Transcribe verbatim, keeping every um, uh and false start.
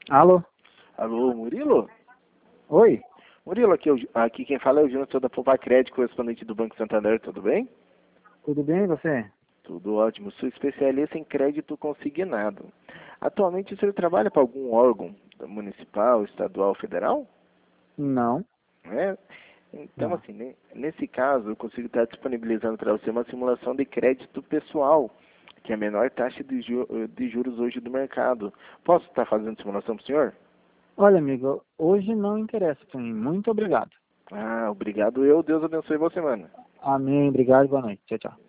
Alô? Alô, Murilo? Oi? Murilo, aqui, é o Ju- aqui quem fala é o Júnior, sou da Poupa Crédito, correspondente do Banco Santander, tudo bem? Tudo bem e você? Tudo ótimo, sou especialista em crédito consignado. Atualmente o senhor trabalha para algum órgão municipal, estadual, federal? Não, É? Então, não. assim, ne- nesse caso, eu consigo estar disponibilizando para você uma simulação de crédito pessoal, que é a menor taxa de, ju- de juros hoje do mercado. Posso estar fazendo simulação para o senhor? Olha, amigo, hoje não interessa para mim. Muito obrigado. Ah, obrigado eu, Deus abençoe você, mano. Amém, obrigado, boa noite. Tchau, tchau.